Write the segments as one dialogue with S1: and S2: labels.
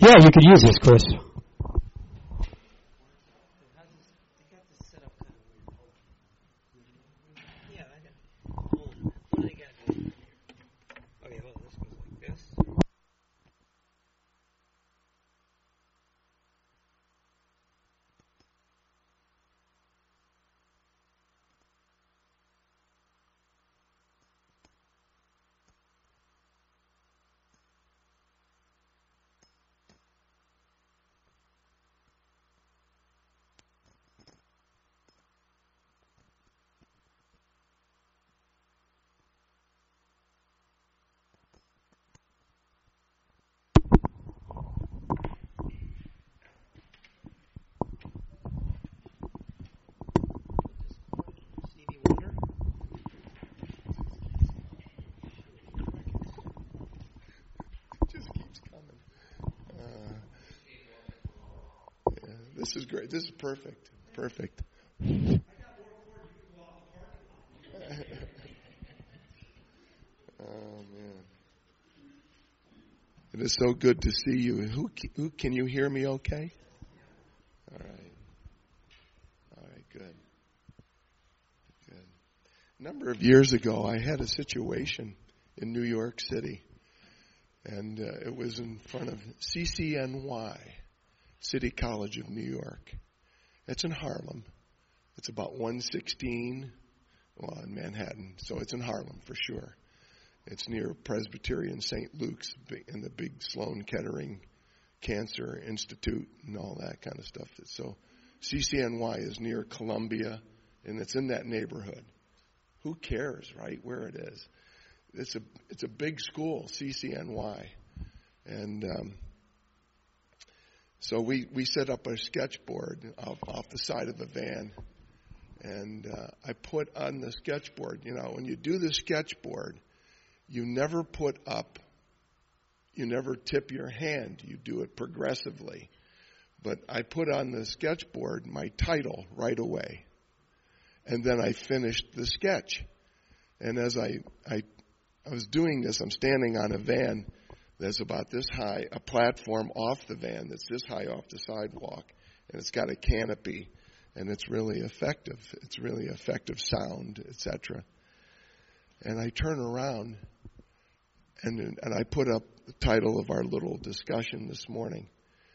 S1: Yeah, you could use this, Chris.
S2: This is great. This is perfect. Perfect. Oh, man. It is so good to see you. Who can you hear me okay? All right. All right, good. Good. A number of years ago, I had a situation in New York City, and it was in front of CCNY, City College of New York. It's in Harlem. It's about 116, in Manhattan, so it's in Harlem for sure. It's near Presbyterian St. Luke's and the big Sloan Kettering Cancer Institute and all that kind of stuff. So CCNY is near Columbia, and it's in that neighborhood. Who cares, right, where it is? It's a big school, CCNY. And so we set up a sketchboard off the side of the van. And I put on the sketchboard, when you do the sketchboard, you never tip your hand. You do it progressively. But I put on the sketchboard my title right away. And then I finished the sketch. And as I was doing this, I'm standing on a van that's about this high, a platform off the van that's this high off the sidewalk. And it's got a canopy. And it's really effective. It's really effective sound, etc. And I turn around, and I put up the title of our little discussion this morning.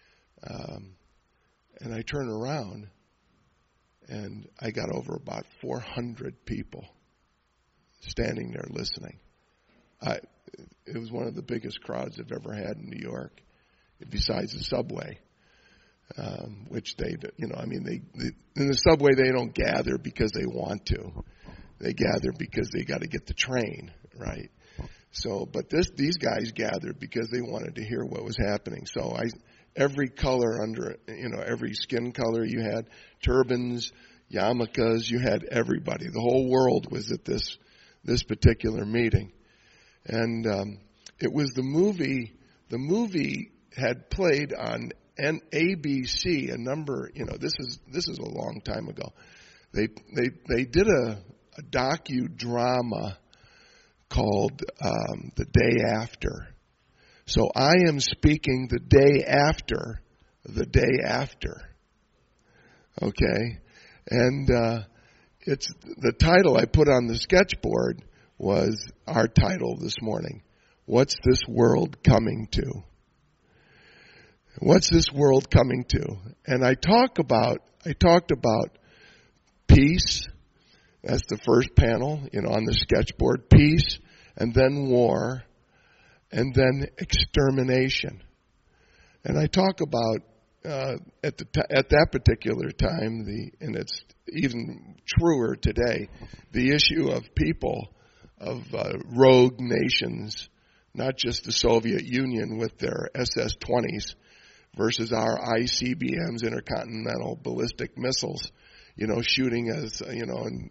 S2: And I turn around, and I got over about 400 people standing there listening. It was one of the biggest crowds I've ever had in New York, besides the subway. Which in the subway they don't gather because they want to. They gather because they got to get the train, right? So, but these guys gathered because they wanted to hear what was happening. So every color every skin color you had, turbans, yarmulkes, you had everybody. The whole world was at this particular meeting. And it was the movie had played on ABC a number, this is a long time ago. They did a docudrama called The Day After. So I am speaking the day after the day after. Okay? And it's the title I put on the sketchboard was our title this morning. What's this world coming to? What's this world coming to? And I talked about peace. That's the first panel, on the sketchboard. Peace, and then war, and then extermination. And I talk about at that particular time, and it's even truer today, the issue of people, of rogue nations, not just the Soviet Union with their SS-20s, versus our ICBMs, intercontinental ballistic missiles, shooting as, in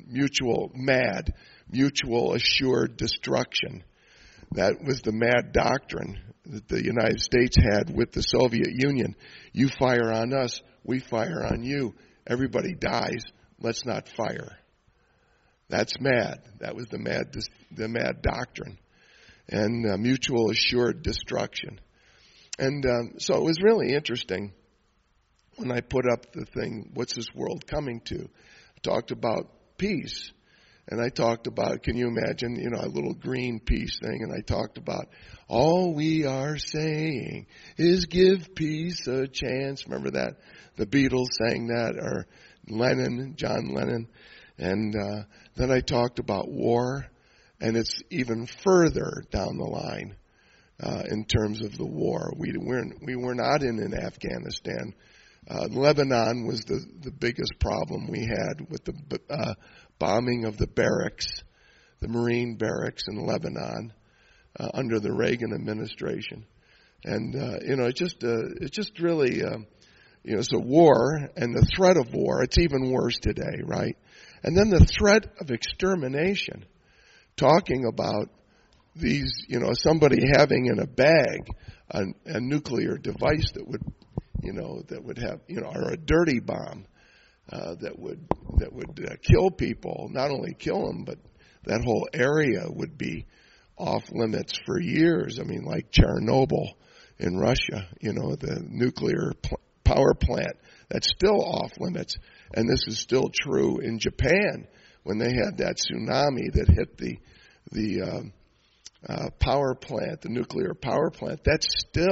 S2: mutual assured destruction. That was the mad doctrine that the United States had with the Soviet Union. You fire on us, we fire on you. Everybody dies. Let's not fire. That's mad. That was the mad doctrine. And mutual assured destruction. And so it was really interesting when I put up the thing, what's this world coming to? I talked about peace. And I talked about, can you imagine, a little green peace thing. And I talked about, all we are saying is give peace a chance. Remember that? The Beatles sang that, or John Lennon. And then I talked about war. And it's even further down the line in terms of the war. We were not in Afghanistan. Lebanon was the biggest problem we had with the bombing of the barracks, the Marine barracks in Lebanon under the Reagan administration. And, it's just really, so war and the threat of war, it's even worse today, right? And then the threat of extermination, talking about these, somebody having in a bag a nuclear device that would have, or a dirty bomb that would kill people. Not only kill them, but that whole area would be off limits for years. I mean, like Chernobyl in Russia, the nuclear power plant, that's still off limits. And this is still true in Japan when they had that tsunami that hit the power plant, the nuclear power plant. That's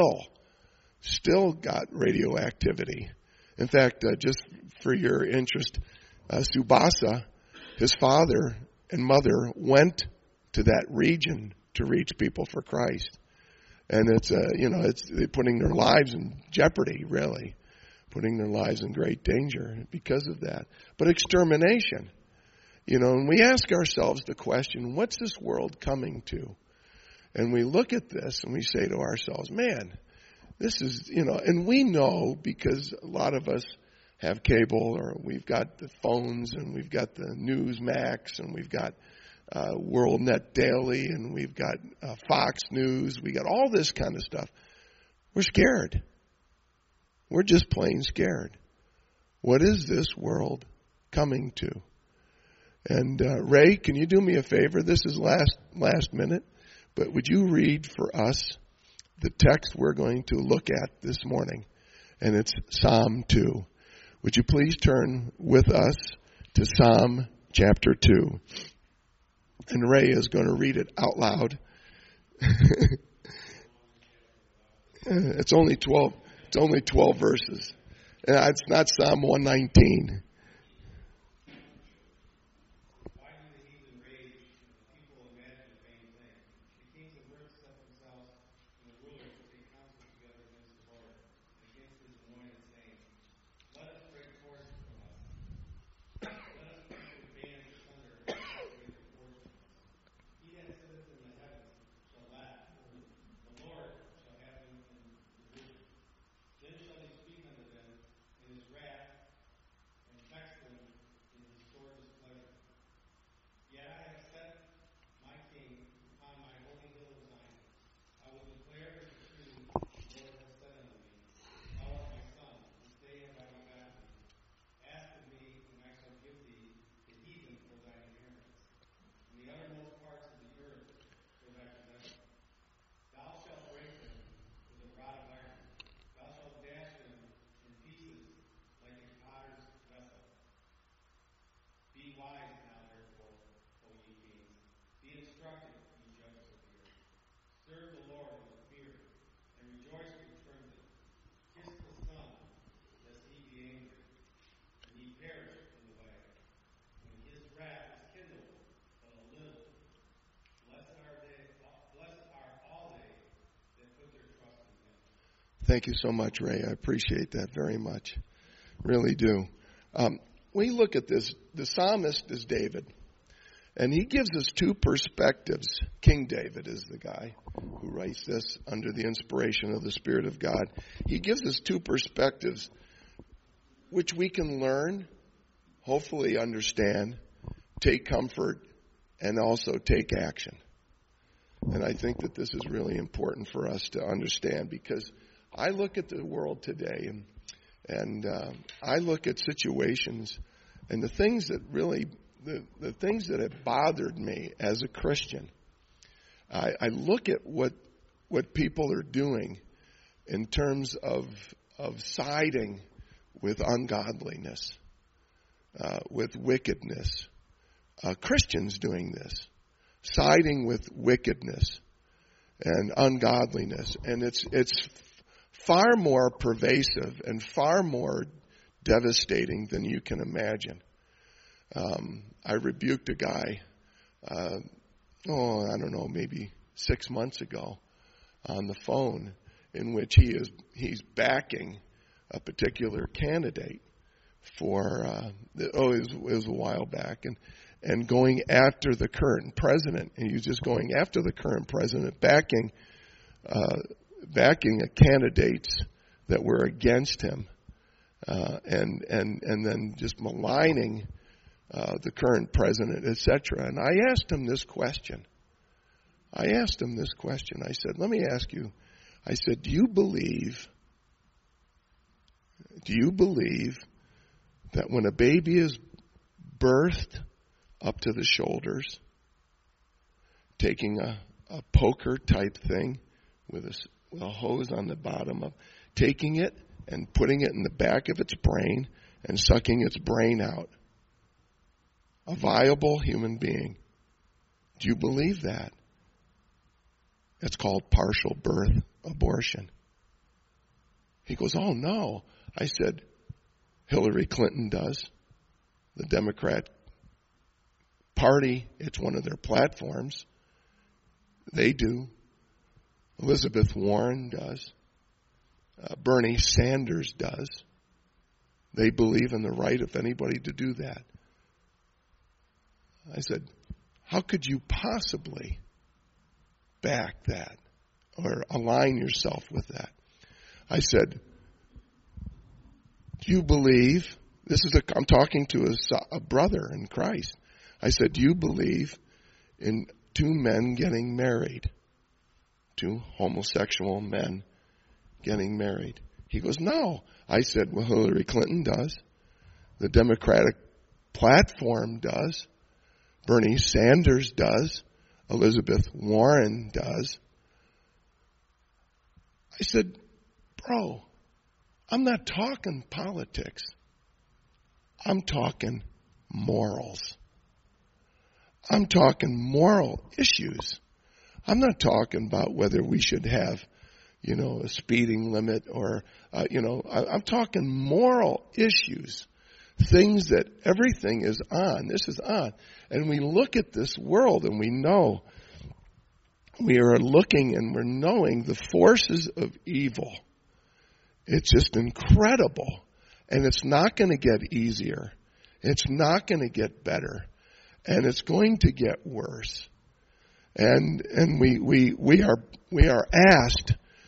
S2: still got radioactivity. In fact, just for your interest, Tsubasa, his father and mother went to that region to reach people for Christ. And it's they're putting their lives in jeopardy, really, putting their lives in great danger because of that. But extermination, and we ask ourselves the question, what's this world coming to? And we look at this and we say to ourselves, man, this is, and we know because a lot of us have cable, or we've got the phones, and we've got the Newsmax, and we've got WorldNet Daily, and we've got Fox News. We got all this kind of stuff. We're scared. We're just plain scared. What is this world coming to? And Ray, can you do me a favor? This is last minute, but would you read for us the text we're going to look at this morning? And it's Psalm 2. Would you please turn with us to Psalm chapter 2? And Ray is going to read it out loud. It's only 12 verses. And it's not Psalm 119. Thank you so much, Ray. I appreciate that very much. Really do. We look at this. The psalmist is David. And he gives us two perspectives. King David is the guy who writes this under the inspiration of the Spirit of God. He gives us two perspectives which we can learn, hopefully understand, take comfort, and also take action. And I think that this is really important for us to understand, because I look at the world today and I look at situations and the things that really, the things that have bothered me as a Christian. I look at what people are doing in terms of siding with ungodliness, with wickedness. Christians doing this, siding with wickedness and ungodliness. And it's far more pervasive and far more devastating than you can imagine. I rebuked a guy, I don't know, maybe 6 months ago on the phone, in which he's backing a particular candidate for, it was a while back, and going after the current president. And he was just going after the current president, backing candidates that were against him, and then just maligning the current president, etc. And I asked him this question. I said, let me ask you. I said, do you believe that when a baby is birthed up to the shoulders, taking a poker type thing with a hose on the bottom of, taking it and putting it in the back of its brain and sucking its brain out, a viable human being? Do you believe that? It's called partial birth abortion. He goes, oh no. I said, Hillary Clinton does. The Democrat Party, it's one of their platforms. They do. Elizabeth Warren does. Bernie Sanders does. They believe in the right of anybody to do that. I said, how could you possibly back that or align yourself with that? I said, do you believe, I'm talking to a brother in Christ. I said, do you believe in two men getting married? Two homosexual men getting married? He goes, no. I said, well, Hillary Clinton does. The Democratic platform does. Bernie Sanders does. Elizabeth Warren does. I said, bro, I'm not talking politics. I'm talking morals. I'm talking moral issues. I'm not talking about whether we should have, a speeding limit or, I'm talking moral issues. Things that everything is on. This is on. And we look at this world and we know, we are looking and we're knowing the forces of evil. It's just incredible. And it's not going to get easier. It's not going to get better. And it's going to get worse. And we are asked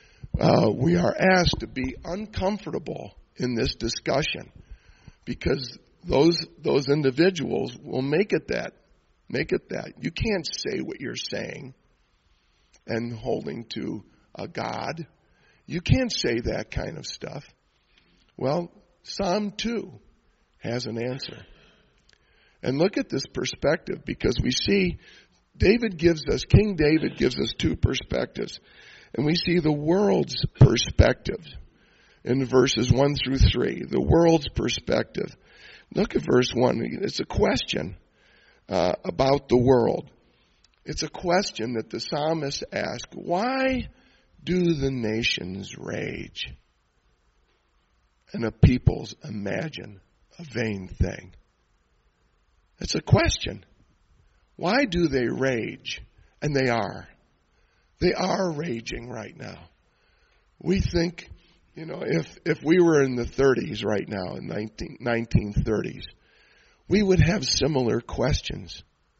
S2: to be uncomfortable in this discussion, because those individuals will make it that. You can't say what you're saying and holding to a God. You can't say that kind of stuff. Well, Psalm 2 has an answer. And look at this perspective, because we see King David gives us two perspectives. And we see the world's perspective in verses 1 through 3. The world's perspective. Look at verse 1. It's a question about the world. It's a question that the psalmist asks. Why do the nations rage and the peoples imagine a vain thing? It's a question. Why do they rage? And they are. They are raging right now. We think, if we were in the 30s right now, in 1930s, we would have similar questions.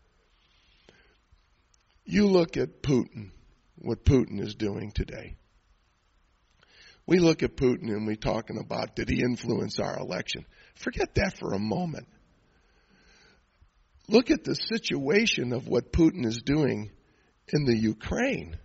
S2: You look at Putin, what Putin is doing today. We look at Putin and we're talking about, did he influence our election? Forget that for a moment. Look at the situation of what Putin is doing in the Ukraine.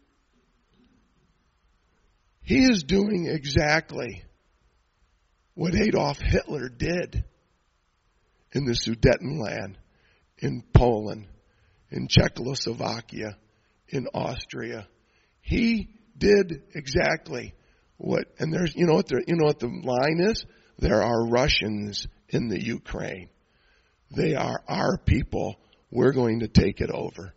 S2: He is doing exactly what Adolf Hitler did in the Sudetenland, in Poland, in Czechoslovakia, in Austria. He did exactly what, and there's, you know what the line is? There are Russians in the Ukraine. They are our people. We're going to take it over.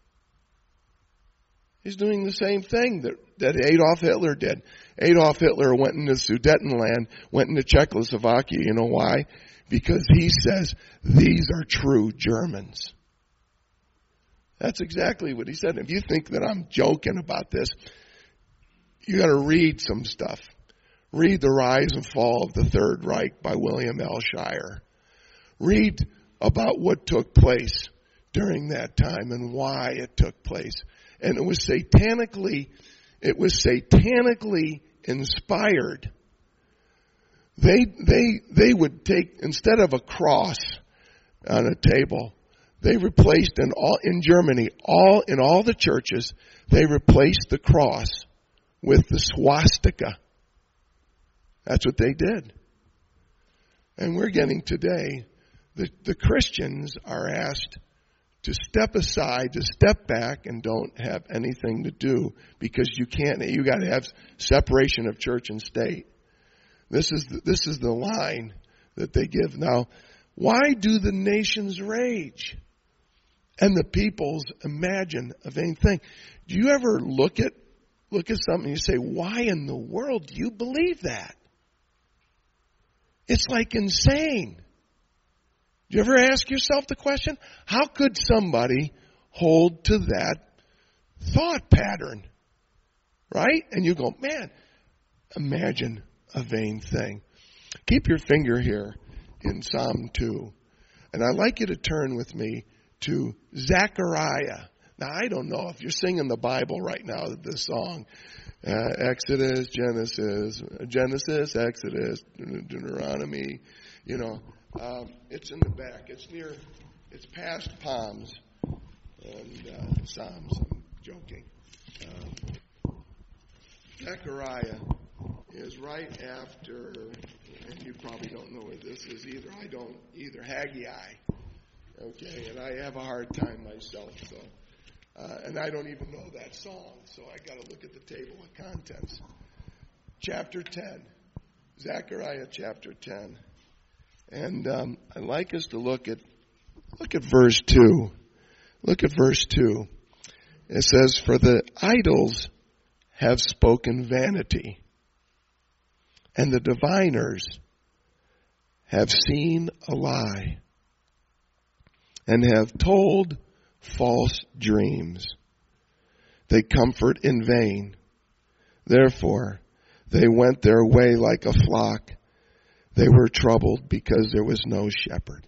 S2: He's doing the same thing that Adolf Hitler did. Adolf Hitler went into Sudetenland, went into Czechoslovakia. You know why? Because he says, these are true Germans. That's exactly what he said. If you think that I'm joking about this, you got to read some stuff. Read The Rise and Fall of the Third Reich by William L. Shirer. Read about what took place during that time and why it took place. And it was satanically inspired. They would take, instead of a cross on a table, they replaced in Germany, in all the churches, they replaced the cross with the swastika. That's what they did. And we're getting today, the Christians are asked to step aside, to step back and don't have anything to do because you got to have separation of church and state. This is the line that they give. Now, why do the nations rage and the peoples imagine a vain thing? Do you ever look at something and you say, why in the world do you believe that? It's like insane. Do you ever ask yourself the question, how could somebody hold to that thought pattern? Right? And you go, man, imagine a vain thing. Keep your finger here in Psalm 2. And I'd like you to turn with me to Zechariah. Now, I don't know if you're singing the Bible right now, this song. Exodus, Genesis, Exodus, Deuteronomy, it's in the back. It's past Palms and Psalms. I'm joking. Zechariah is right after, and you probably don't know what this is either. I don't either. Haggai. Okay, and I have a hard time myself, so. And I don't even know that song, so I got to look at the table of contents. Chapter 10. Zechariah chapter 10. And I'd like us to look at verse 2. Look at verse 2. It says, for the idols have spoken vanity, and the diviners have seen a lie, and have told false dreams. They comfort in vain. Therefore, they went their way like a flock. They were troubled because there was no shepherd.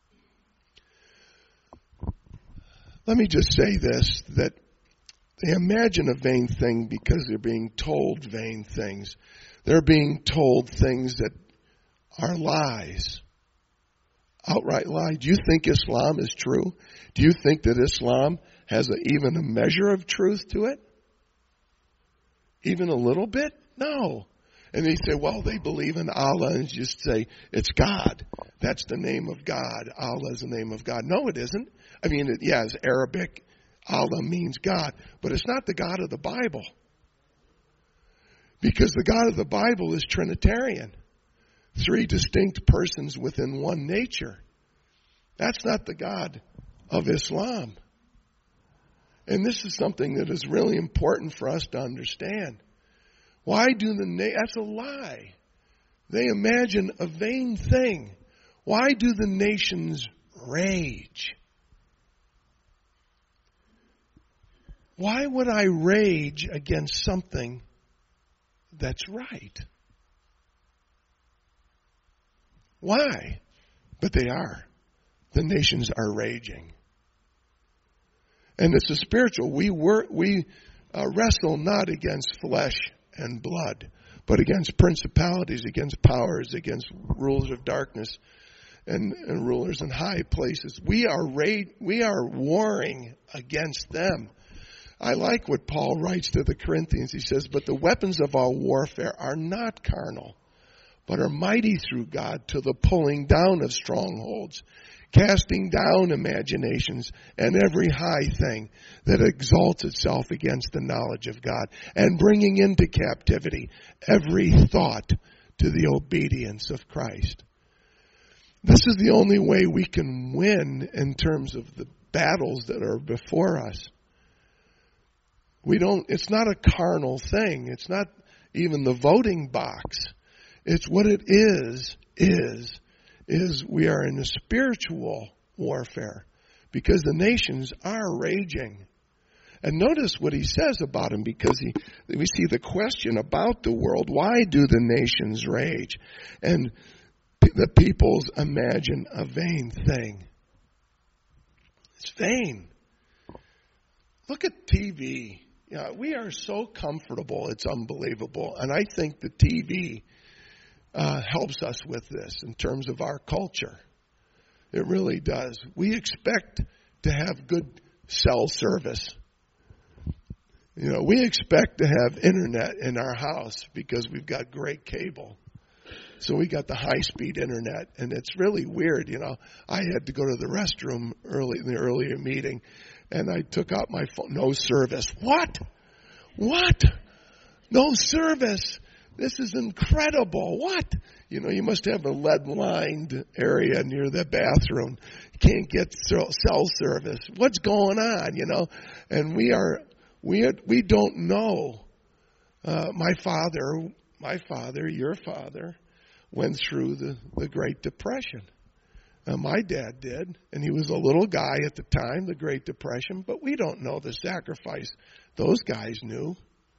S2: Let me just say this, that they imagine a vain thing because they're being told vain things. They're being told things that are lies. Outright lie. Do you think Islam is true? Do you think that Islam has even a measure of truth to it? Even a little bit? No. And they say, well, they believe in Allah, and you just say, it's God. That's the name of God. Allah is the name of God. No, it isn't. I mean, it's Arabic. Allah means God. But it's not the God of the Bible. Because the God of the Bible is Trinitarian. 3 distinct persons within one nature. That's not the God of Islam. And this is something that is really important for us to understand. Why do that's a lie. They imagine a vain thing. Why do the nations rage? Why would I rage against something that's right? Why? But they are. The nations are raging. And it's a spiritual. We wrestle not against flesh and blood, but against principalities, against powers, against rulers of darkness and rulers in high places. We are warring against them. I like what Paul writes to the Corinthians. He says, but the weapons of our warfare are not carnal, but are mighty through God to the pulling down of strongholds, casting down imaginations and every high thing that exalts itself against the knowledge of God, and bringing into captivity every thought to the obedience of Christ. This is the only way we can win in terms of the battles that are before us. It's not a carnal thing. It's not even the voting box. It's what it is we are in a spiritual warfare because the nations are raging. And notice what he says about him, because we see the question about the world. Why do the nations rage? And the peoples imagine a vain thing. It's vain. Look at TV. We are so comfortable, it's unbelievable. And I think the TV helps us with this in terms of our culture. It really does. We expect to have good cell service. We expect to have internet in our house because we've got great cable. So we got the high-speed internet, and it's really weird. I had to go to the restroom in the earlier meeting, and I took out my phone. No service. What? No service. This is incredible. What? You must have a lead-lined area near the bathroom. You can't get cell service. What's going on? And we don't know. My father, your father, went through the Great Depression. My dad did, and he was a little guy at the time, the Great Depression, but we don't know the sacrifice those guys knew.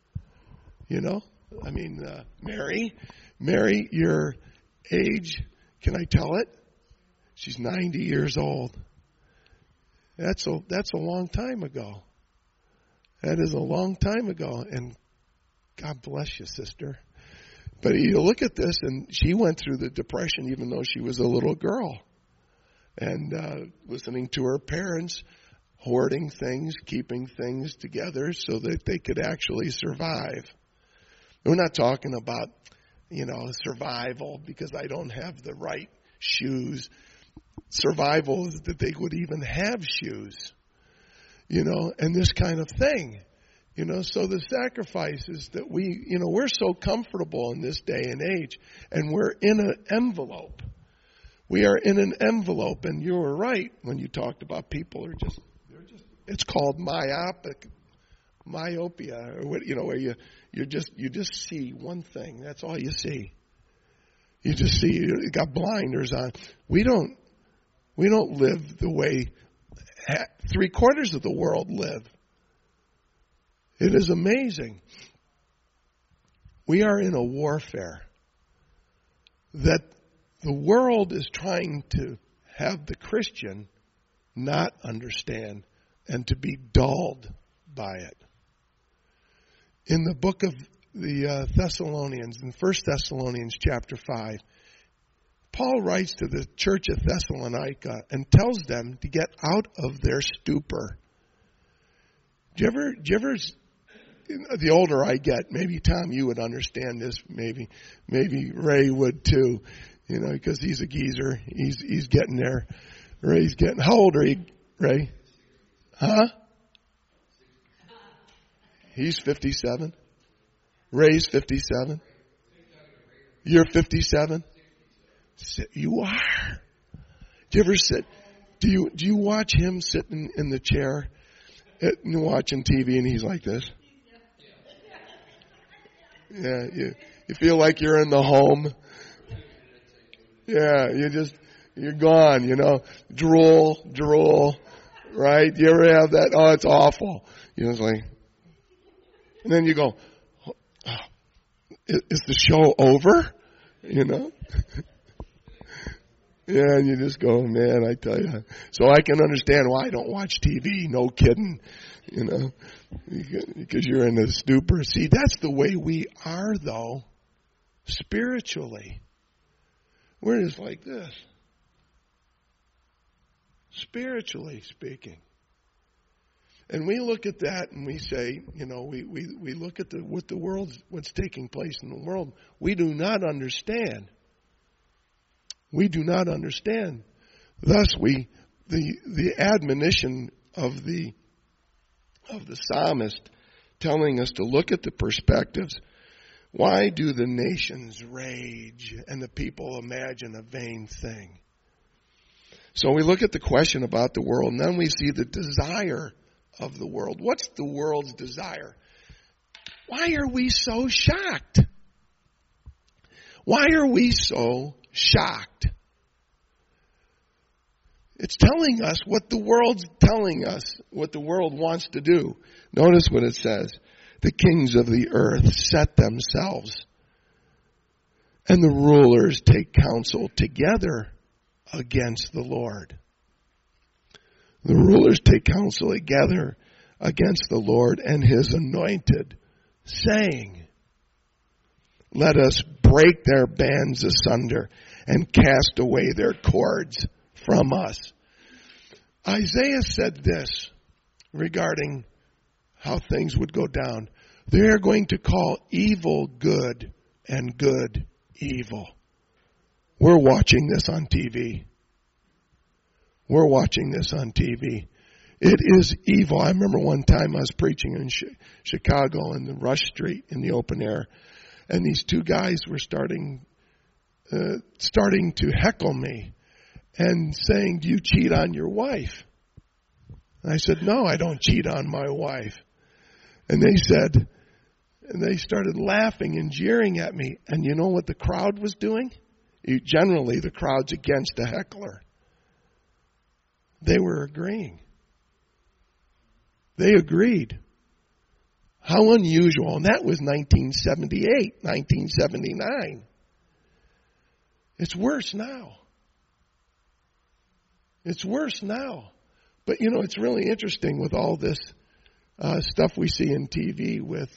S2: Mary, your age, can I tell it? She's 90 years old. That's a long time ago. That is a long time ago, and God bless you, sister. But you look at this, and she went through the Depression even though she was a little girl. And listening to her parents, hoarding things, keeping things together so that they could actually survive. We're not talking about, survival because I don't have the right shoes. Survival is that they would even have shoes, and this kind of thing. So the sacrifices that we're so comfortable in this day and age, and we're in an envelope. We are in an envelope, and you were right when you talked about people it's called myopia, or where you just see one thing. That's all you see. You just see, you got blinders on. We don't live the way 3/4 of the world live. It is amazing. We are in a warfare that the world is trying to have the Christian not understand and to be dulled by it. In the book of the Thessalonians, in 1 Thessalonians chapter 5, Paul writes to the church of Thessalonica and tells them to get out of their stupor. Do you ever, the older I get, maybe Tom, you would understand this, maybe Ray would too, because he's a geezer. He's getting there. Ray's getting, how old are you, Ray? Huh? He's 57. Ray's 57. You're 57. You are. Do you ever sit? Do you watch him sitting in the chair, watching TV, and he's like this? Yeah, you feel like you're in the home. Yeah, you're gone. Drool, right? You ever have that? Oh, it's awful. It's like, and then you go, oh, is the show over? Yeah, and you just go, man, I tell you. So I can understand why I don't watch TV. No kidding, because you're in a stupor. See, that's the way we are, though, spiritually. We're just like this, spiritually speaking. And we look at that and we say, we look at what's taking place in the world. We do not understand. We do not understand Thus, the admonition of the psalmist telling us to look at the perspectives. Why do the nations rage and the people imagine a vain thing? So we look at the question about the world, and then we see the desire of the world. What's the world's desire? Why are we so shocked? Why are we so shocked? It's telling us what the world's telling us, what the world wants to do. Notice what it says. The kings of the earth set themselves, and the rulers take counsel together against the Lord. The rulers take counsel together against the Lord and his anointed, saying, let us break their bands asunder and cast away their cords from us. Isaiah said this regarding how things would go down. They are going to call evil good and good evil. We're watching this on TV. We're watching this on TV. It is evil. I remember one time I was preaching in Chicago in the Rush Street in the open air, and these two guys were starting to heckle me and saying, do you cheat on your wife? And I said, no, I don't cheat on my wife. And they started laughing and jeering at me. And you know what the crowd was doing? Generally, the crowd's against a heckler. They were agreeing. They agreed. How unusual. And that was 1978, 1979. It's worse now. It's worse now. But, it's really interesting with all this stuff we see in TV with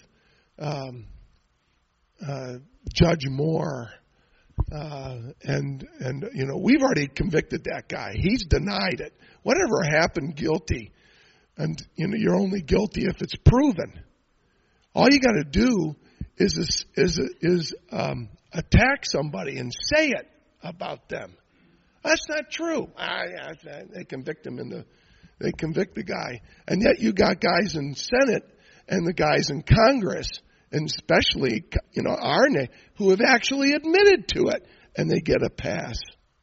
S2: Judge Moore. And we've already convicted that guy. He's denied it. Whatever happened, guilty. And, you're only guilty if it's proven. All you got to do is attack somebody and say it about them. That's not true. They convict him they convict the guy. And yet you got guys in Senate and the guys in Congress, and especially, who have actually admitted to it, and they get a pass.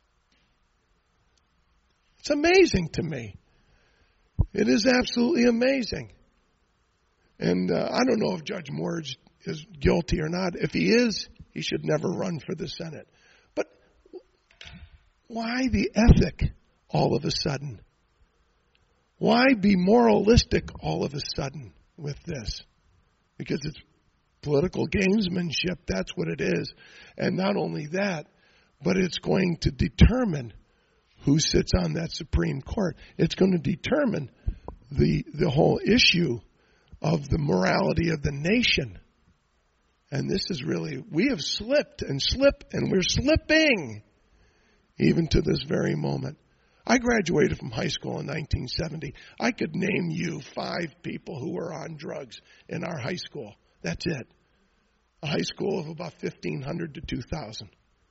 S2: It's amazing to me. It is absolutely amazing. And I don't know if Judge Moore is guilty or not. If he is, he should never run for the Senate. But why the ethic all of a sudden? Why be moralistic all of a sudden with this? Because it's political gamesmanship. That's what it is. And not only that, but it's going to determine who sits on that Supreme Court. It's going to determine the whole issue of the morality of the nation. And this is really, we have slipped and we're slipping even to this very moment. I graduated from high school in 1970. I could name you 5 people who were on drugs in our high school. That's it. A high school of about 1,500 to 2,000.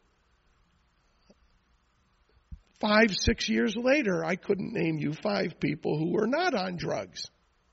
S2: 5, 6 years later, I couldn't name you 5 people who were not on drugs.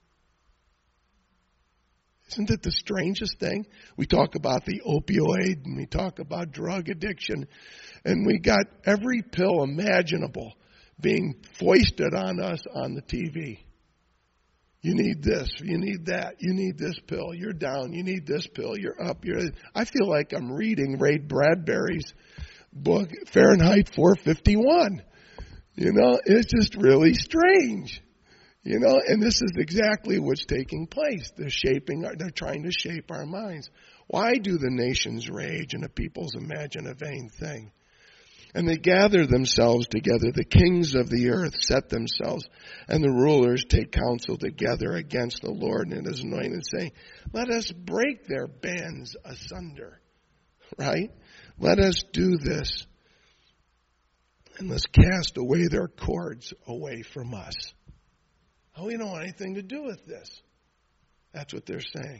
S2: Isn't it the strangest thing? We talk about the opioid and we talk about drug addiction, and we got every pill imaginable being foisted on us on the TV. You need this, you need that, you need this pill, you're down, you need this pill, you're up. I feel like I'm reading Ray Bradbury's book, Fahrenheit 451. It's just really strange. And this is exactly what's taking place. They're trying to shape our minds. Why do the nations rage and the peoples imagine a vain thing? And they gather themselves together. The kings of the earth set themselves, and the rulers take counsel together against the Lord and his anointed, saying, let us break their bands asunder. Right? Let us do this. And let's cast away their cords away from us. Oh, we don't want anything to do with this. That's what they're saying.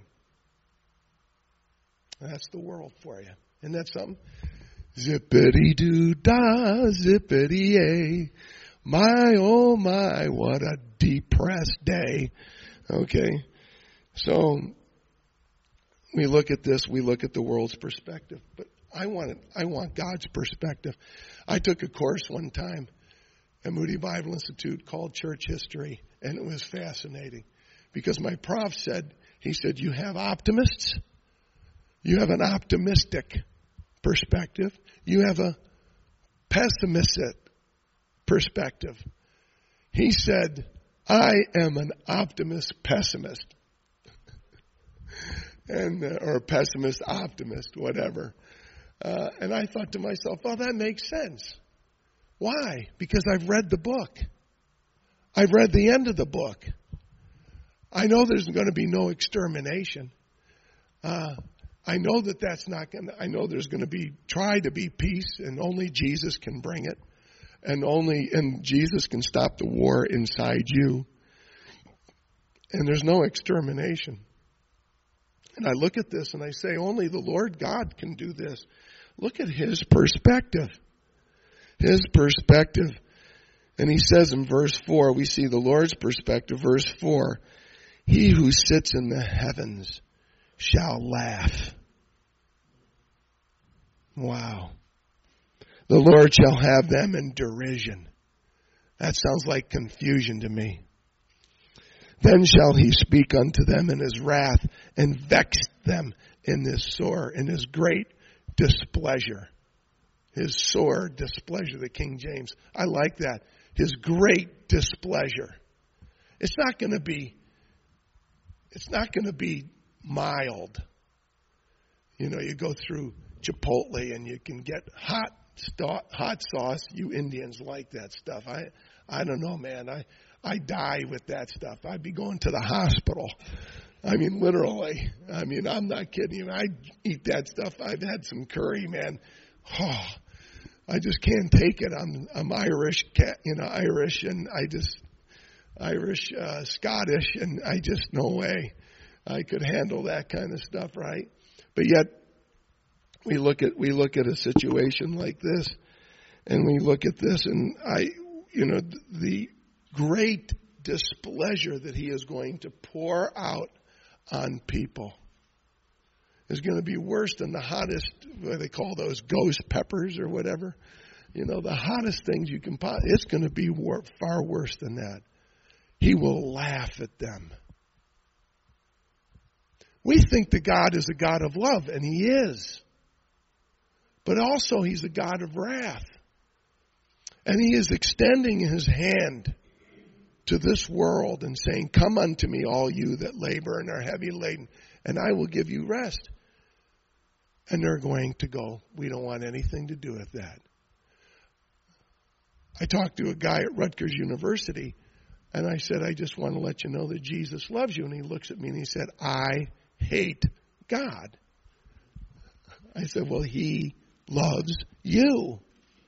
S2: That's the world for you. Isn't that something? Zippity-doo-dah, zippity-yay. My, oh my, what a depressed day. Okay. So we look at this, we look at the world's perspective, but I want God's perspective. I took a course one time at Moody Bible Institute called Church History, and it was fascinating because my prof said, he said, you have optimists, you have an optimistic perspective, you have a pessimistic perspective. He said, I am an optimist pessimist. And or pessimist optimist, whatever. And I thought to myself, oh, that makes sense. Why? Because I've read the book. I've read the end of the book. I know there's going to be no extermination. I know that that's not going to, I know there's going to try to be peace, and only Jesus can bring it. And Jesus can stop the war inside you. And there's no extermination. And I look at this and I say, only the Lord God can do this. Look at his perspective. His perspective. And he says in verse 4, we see the Lord's perspective. Verse 4, he who sits in the heavens shall laugh. Wow. The Lord shall have them in derision. That sounds like confusion to me. Then shall he speak unto them in his wrath, and vex them in his great displeasure. His sore displeasure, the King James. I like that. His great displeasure. It's not going to be mild. You know, you go through Chipotle and you can get hot sauce. You Indians like that stuff. I don't know, man. I die with that stuff. I'd be going to the hospital. I mean, literally. I mean, I'm not kidding. I eat that stuff. I've had some curry, man. Oh, I just can't take it. I'm Irish, Irish, and Irish, Scottish, and I just, no way I could handle that kind of stuff, right? But yet, we look at a situation like this, and we look at this, and the great displeasure that he is going to pour out on people is going to be worse than the hottest, what they call those ghost peppers or whatever. You know, the hottest things you can pot. It's going to be far worse than that. He will laugh at them. We think that God is a God of love, and he is. But also he's a God of wrath. And he is extending his hand to this world and saying, come unto me, all you that labor and are heavy laden, and I will give you rest. And they're going to go, we don't want anything to do with that. I talked to a guy at Rutgers University, and I said, I just want to let you know that Jesus loves you. And he looks at me and he said, I hate God. I said, well, he loves you.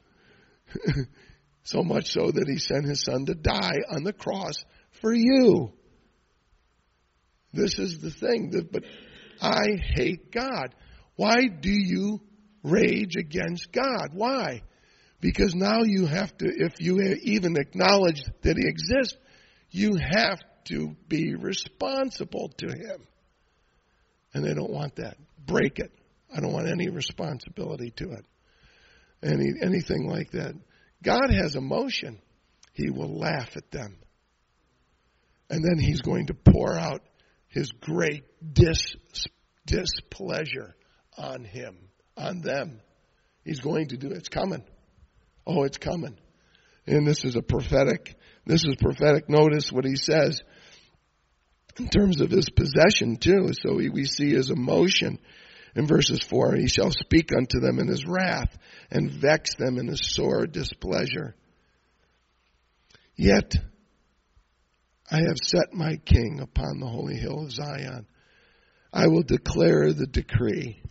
S2: So much so that he sent his son to die on the cross for you. This is the thing. But I hate God. Why do you rage against God? Why? Because now you have to, if you even acknowledge that he exists, you have to be responsible to him. And they don't want that. Break it. I don't want any responsibility to it. Anything like that. God has emotion. He will laugh at them. And then he's going to pour out his great displeasure on them. He's going to do it. It's coming. Oh, it's coming. And this is prophetic. Notice what he says in terms of his possession too. So we see his emotion. In verses 4, he shall speak unto them in his wrath and vex them in his sore displeasure. Yet I have set my king upon the holy hill of Zion. I will declare the decree.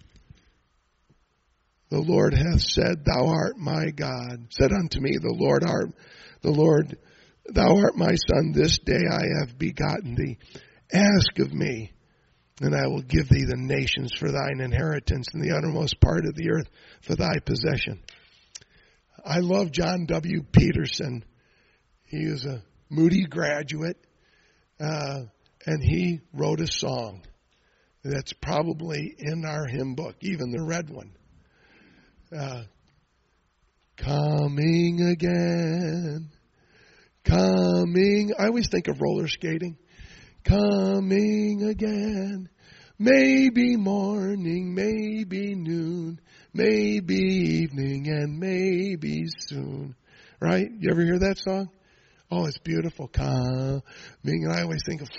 S2: The Lord hath said, thou art my God. Said unto me, the Lord, thou art my son. This day I have begotten thee. Ask of me, and I will give thee the nations for thine inheritance, and the uttermost part of the earth for thy possession. I love John W. Peterson He is a Moody graduate, and he wrote a song that's probably in our hymn book, even the red one. Coming again, coming. I always think of roller skating. Coming again, maybe morning, maybe noon, maybe evening, and maybe soon. Right? You ever hear that song? Oh, it's beautiful. Coming. And I always think of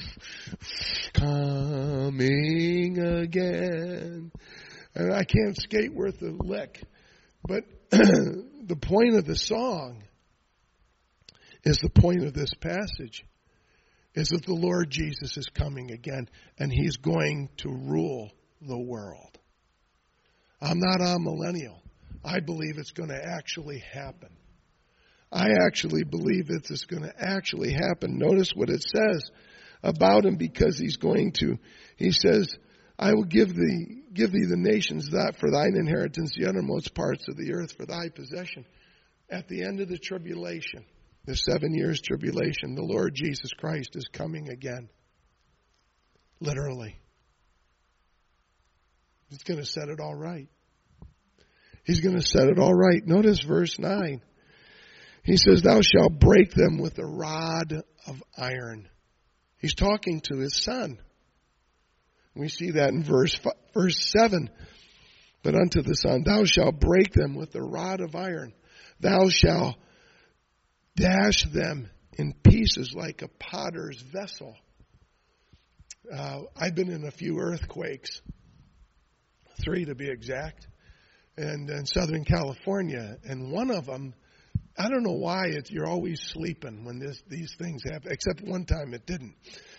S2: coming again. And I can't skate worth a lick. But the point of the song is the point of this passage, is that the Lord Jesus is coming again, and He's going to rule the world. I'm not a millennial. I believe it's going to actually happen. I actually believe that it's going to actually happen. Notice what it says about Him, because He's going to. He says, I will give thee the nations that for thine inheritance, the uttermost parts of the earth for thy possession. At the end of the tribulation, the 7 years tribulation, the Lord Jesus Christ is coming again. Literally. He's going to set it all right. He's going to set it all right. Notice verse 9. He says, thou shalt break them with a rod of iron. He's talking to His Son. We see that in verse 7. But unto the Son, thou shalt break them with a rod of iron. Thou shalt dash them in pieces like a potter's vessel. I've been in a few earthquakes, 3 to be exact, and in Southern California. And one of them, I don't know why you're always sleeping when these things happen, except one time it didn't.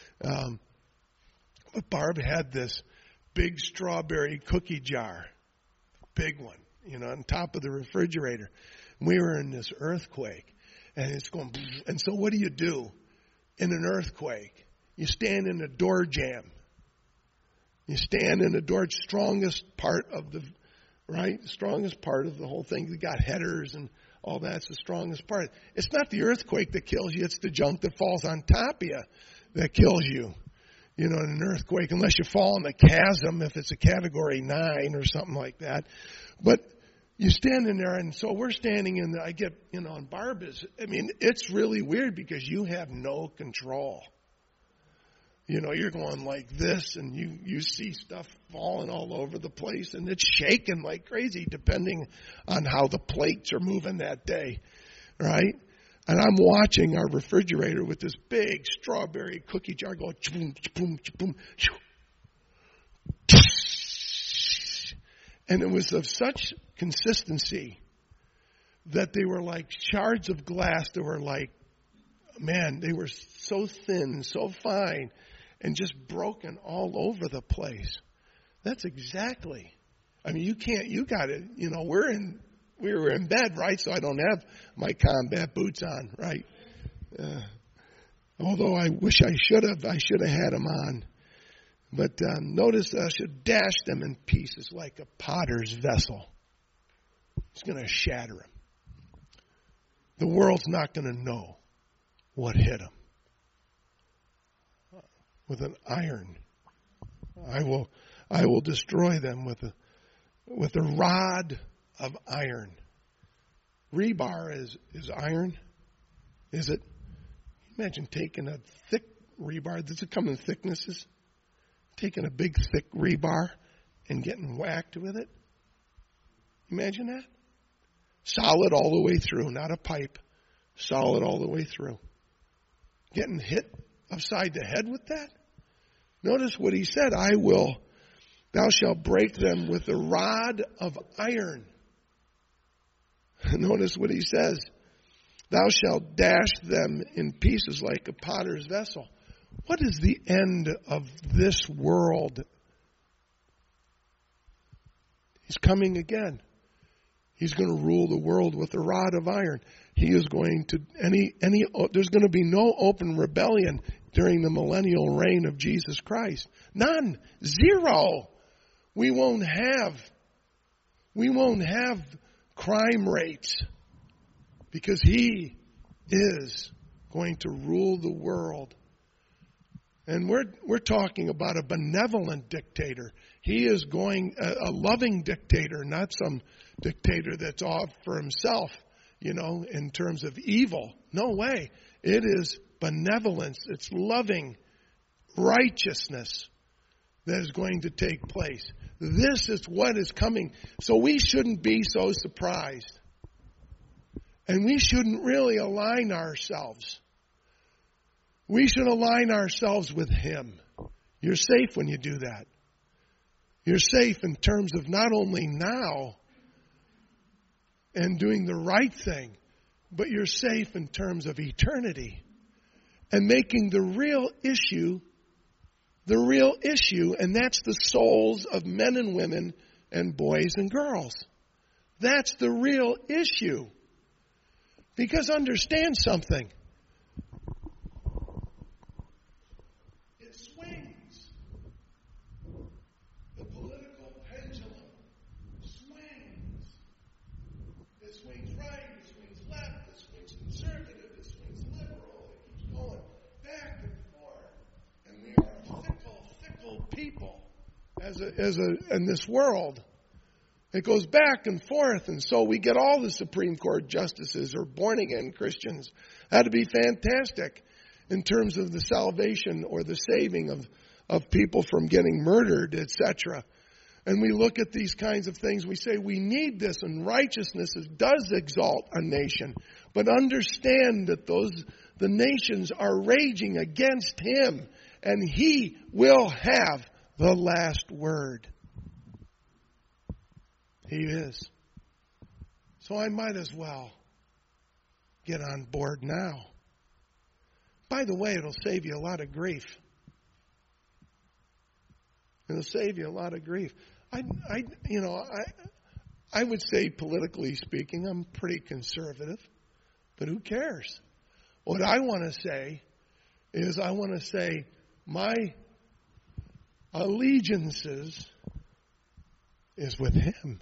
S2: But Barb had this big strawberry cookie jar, big one, on top of the refrigerator. We were in this earthquake, and it's going, and so what do you do in an earthquake? You stand in a door jamb. You stand in the door, strongest part of the, right? Strongest part of the whole thing. You got headers and all that's the strongest part. It's not the earthquake that kills you. It's the junk that falls on top of you that kills you. In an earthquake, unless you fall in the chasm, if it's a category 9 or something like that. But you stand in there, and so we're standing in I get, on Barb it's really weird because you have no control. You're going like this, and you see stuff falling all over the place, and it's shaking like crazy depending on how the plates are moving that day, right? And I'm watching our refrigerator with this big strawberry cookie jar going, boom, boom, boom, and it was of such consistency that they were like shards of glass that were like, man, they were so thin, so fine, and just broken all over the place. That's exactly. You got it. We were in bed, right? So I don't have my combat boots on, right? Although I wish I should have had them on. But notice I should dash them in pieces like a potter's vessel. It's going to shatter them. The world's not going to know what hit them. With an iron, I will destroy them with a rod of iron. Rebar is iron, is it? Imagine taking a thick rebar. Does it come in thicknesses? Taking a big thick rebar and getting whacked with it. Imagine that. Solid all the way through, not a pipe. Solid all the way through. Getting hit upside the head with that? Notice what He said. Thou shalt break them with a rod of iron. Notice what He says. Thou shalt dash them in pieces like a potter's vessel. What is the end of this world? He's coming again. He's going to rule the world with a rod of iron. He is going to, there's going to be no open rebellion during the millennial reign of Jesus Christ. None. Zero. We won't have crime rates because He is going to rule the world. And we're talking about a benevolent dictator. He is going, a loving dictator, not some dictator that's off for himself, in terms of evil. No way. It is benevolence. It's loving righteousness that is going to take place. This is what is coming. So we shouldn't be so surprised. And we shouldn't really align ourselves. We should align ourselves with Him. You're safe when you do that. You're safe in terms of not only now and doing the right thing, but you're safe in terms of eternity and making the real issue, and that's the souls of men and women and boys and girls. That's the real issue. Because understand something. It swings. The political pendulum swings. It swings right, it swings left, it swings conservative, it swings liberal. It keeps going back and forth. And we are fickle people in this world. It goes back and forth, and so we get all the Supreme Court justices or born-again Christians. That'd be fantastic in terms of the salvation or the saving of people from getting murdered, etc. And we look at these kinds of things, we say we need this, and righteousness does exalt a nation. But understand that the nations are raging against Him, and He will have the last word. He is. So I might as well get on board now. By the way, it'll save you a lot of grief. It'll save you a lot of grief. I would say, politically speaking, I'm pretty conservative, but who cares? What I want to say is my allegiances is with Him.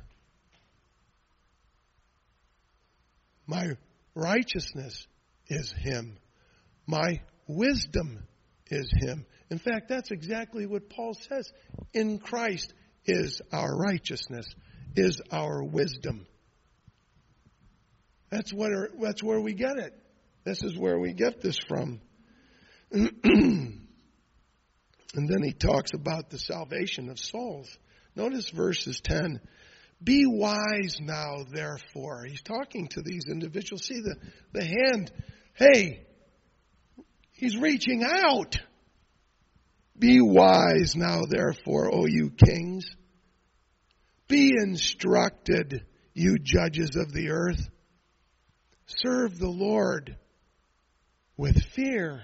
S2: My righteousness is Him. My wisdom is Him. In fact, that's exactly what Paul says. In Christ is our righteousness, is our wisdom. That's where we get it. This is where we get this from. And then he talks about the salvation of souls. Notice verses 10. Be wise now, therefore. He's talking to these individuals. See the hand. Hey, he's reaching out. Be wise now, therefore, O you kings. Be instructed, you judges of the earth. Serve the Lord with fear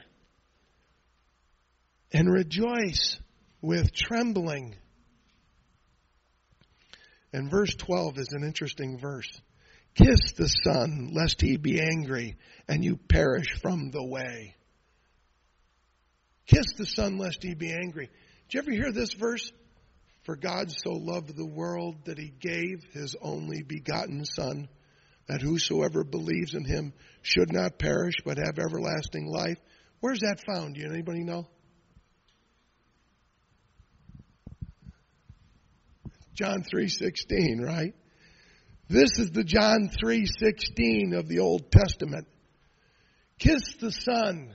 S2: and rejoice with trembling. And verse 12 is an interesting verse. Kiss the Son, lest He be angry, and you perish from the way. Kiss the Son, lest He be angry. Did you ever hear this verse? For God so loved the world that He gave His only begotten Son, that whosoever believes in Him should not perish, but have everlasting life. Where's that found? Do anybody know? John 3:16, right? This is the John 3:16 of the Old Testament. Kiss the Son,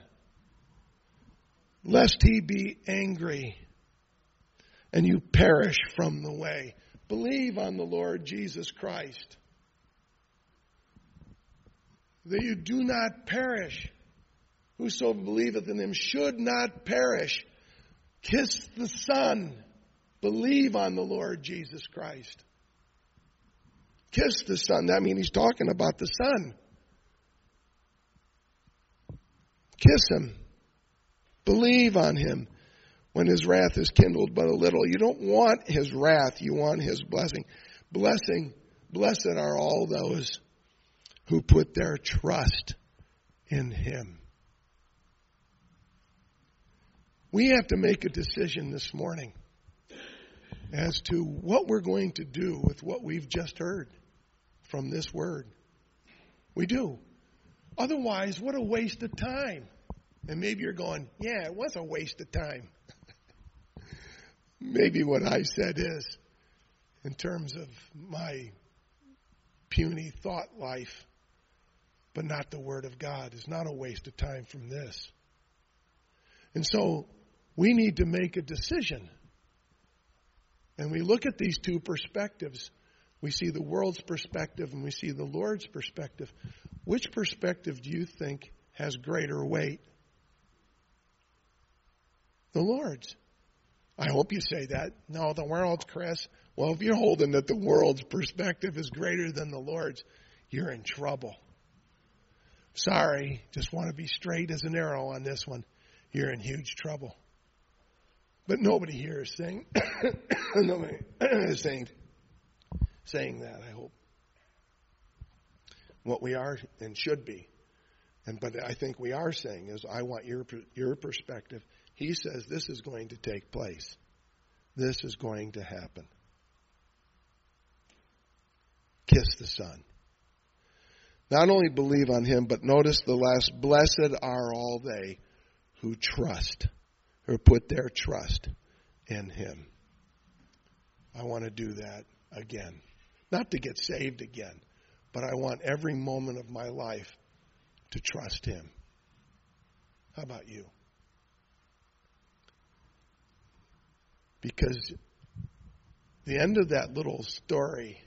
S2: lest He be angry, and you perish from the way. Believe on the Lord Jesus Christ, that you do not perish. Whoso believeth in Him should not perish. Kiss the Son. Believe on the Lord Jesus Christ. Kiss the Son. That means He's talking about the Son. Kiss Him. Believe on Him when His wrath is kindled but a little. You don't want His wrath. You want His blessing. Blessed are all those who put their trust in Him. We have to make a decision this morning as to what we're going to do with what we've just heard from this word. We do. Otherwise, what a waste of time. And maybe you're going, yeah, it was a waste of time. Maybe what I said is, in terms of my puny thought life, but not the Word of God, is not a waste of time from this. And so we need to make a decision. And we look at these two perspectives. We see the world's perspective and we see the Lord's perspective. Which perspective do you think has greater weight? The Lord's. I hope you say that. No, the world's, Chris. Well, if you're holding that the world's perspective is greater than the Lord's, you're in trouble. Sorry, just want to be straight as an arrow on this one. You're in huge trouble. But nobody here is saying, nobody is saying that, I hope. What we are and should be, but I think we are saying is, I want your perspective. He says this is going to take place. This is going to happen. Kiss the Son. Not only believe on Him, but notice the last, blessed are all they who trust, or put their trust in Him. I want to do that again. Not to get saved again, but I want every moment of my life to trust Him. How about you? Because the end of that little story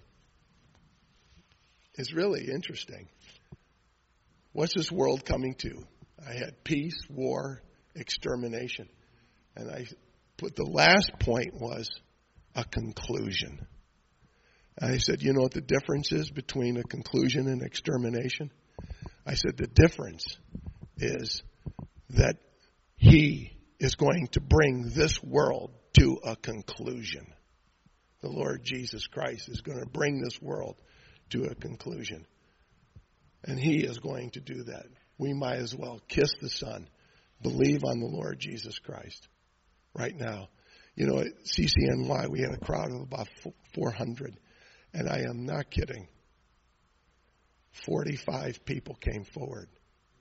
S2: is really interesting. What's this world coming to? I had peace, war, extermination. And I put the last point was a conclusion. And I said, you know what the difference is between a conclusion and extermination? I said the difference is that He is going to bring this world to a conclusion. The Lord Jesus Christ is going to bring this world to a conclusion. And He is going to do that. We might as well kiss the Son, believe on the Lord Jesus Christ right now. You know, at CCNY, we had a crowd of about 400. And I am not kidding. 45 people came forward.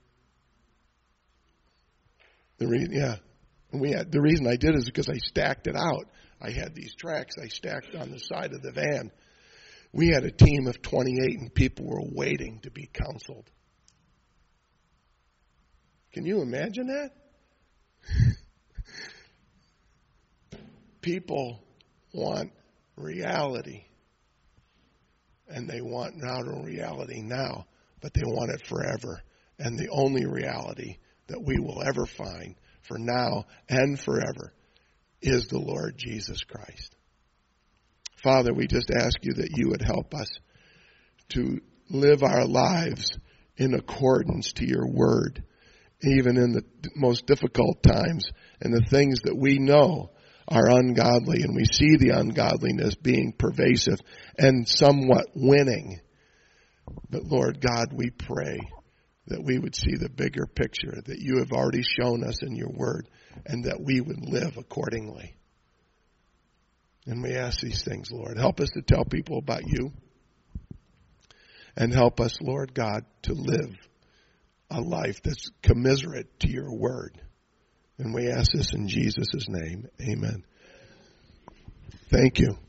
S2: The reason I did is because I stacked it out. I had these tracks I stacked on the side of the van. We had a team of 28 and people were waiting to be counseled. Can you imagine that? People want reality. And they want not a reality now, but they want it forever. And the only reality that we will ever find for now and forever is the Lord Jesus Christ. Father, we just ask you that you would help us to live our lives in accordance to your word, even in the most difficult times and the things that we know are ungodly, and we see the ungodliness being pervasive and somewhat winning. But Lord God, we pray that we would see the bigger picture that you have already shown us in your word, and that we would live accordingly. And we ask these things, Lord. Help us to tell people about you, and help us, Lord God, to live a life that's commiserate to your word. And we ask this in Jesus' name. Amen. Thank you.